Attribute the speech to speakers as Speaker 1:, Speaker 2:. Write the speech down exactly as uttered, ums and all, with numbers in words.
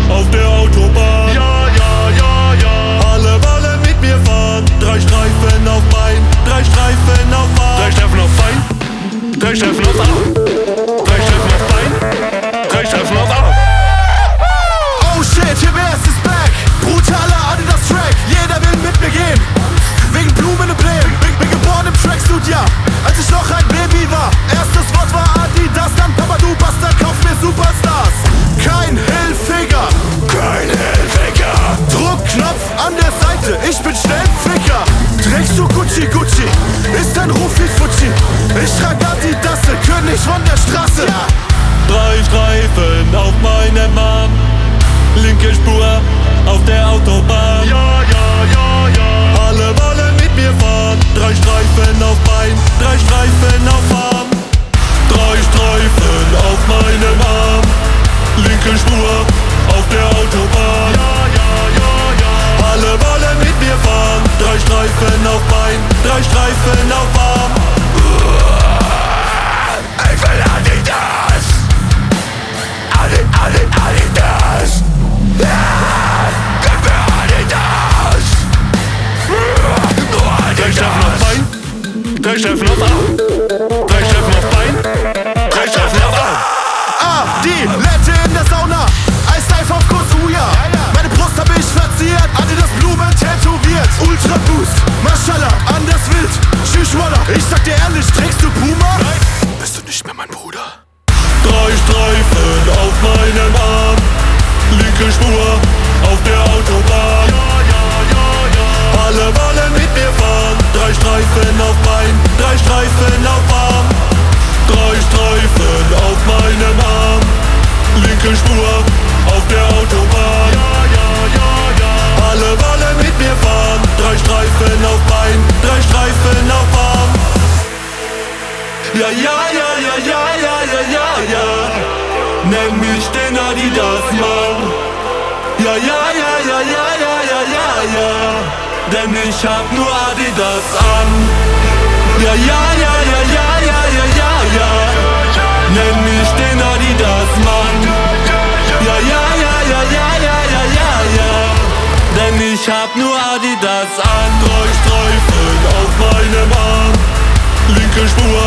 Speaker 1: auf der Autobahn. Ja, ja, ja, ja. Alle wollen mit mir fahren. Drei Streifen auf Bein, drei Streifen auf Arm. Drei Streifen auf Bein, drei Streifen auf Arm. Drei Streifen auf Bein, drei Streifen auf Arm.
Speaker 2: Oh shit, hier wär's ist back. Brutaler Adidas-Track, jeder will mit mir gehen. Wegen Blumen im Leben, bin, bin geboren im Tracksuit, ja. Als ich noch ein Baby war, erstes Wort war Adidas, dann Papa, du Bastard, kauf mir Superstars. Kein Hilfiger, kein Hilfiger. Druckknopf an der Seite, ich bin Schnellficker. Trägst du Gucci, Gucci, ist ein Ruf wie Fucci. Ich trag Adidas, König von der Straße, ja.
Speaker 1: Drei Streifen auf meinem Arm, linke Spur auf der Autobahn. Ja, ja, ja, ja. Alle wollen mit mir fahren. Drei Streifen auf Bein, drei Streifen auf Arm. Drei Streifen auf meinem Arm, linke Spur auf der Autobahn. Ja, ja, ja, ja. Alle wollen mit mir fahren. Drei Streifen auf Bein, drei Streifen auf Arm. Ich will Adidas. Adi, Adi, Adidas. Ja, gib mir Adidas. Nur Adidas. Drei Streifen auf Bein, drei Streifen auf Arm. Drei Streifen auf Bein, drei Streifen auf Arm.
Speaker 2: Ah, die Lette in der Sauna, Eisdive auf Kosuya. Meine Brust hab ich verziert, Adidas Blumen tätowiert. Ultra Boost, Mashallah, anders wild. Tschüss, ich sag dir ehrlich, trägst du Puma? Nein, bist du nicht mehr mein Bruder.
Speaker 1: Drei Streifen auf meinem Arm, linke Spur auf der Autobahn. Ja, ja, ja, ja. Alle wollen mit mir fahren. Drei Streifen auf Bein, drei Streifen auf Arm. Drei Streifen auf meinem Arm, linke Spur auf der Autobahn. Ja, ja, ja, ja. Alle wollen mit mir fahren. Drei Streifen auf Bein, drei Streifen auf Arm. Ja, ja, ja, ja, ja, ja, ja, ja, ja. Nenn mich den Adidas-Mann. Ja, ja, ja, ja, ja, ja, ja, ja, ja. Denn ich hab nur Adidas an. Ja, ja, ja, ja, ja, ja, ja, ja, ja. Nenn mich den Adidas-Mann. Ja, ja, ja, ja, ja, ja, ja, ja, ja. Denn ich hab nur Adidas an. Drei Streifen auf meinem Arm, linke Spur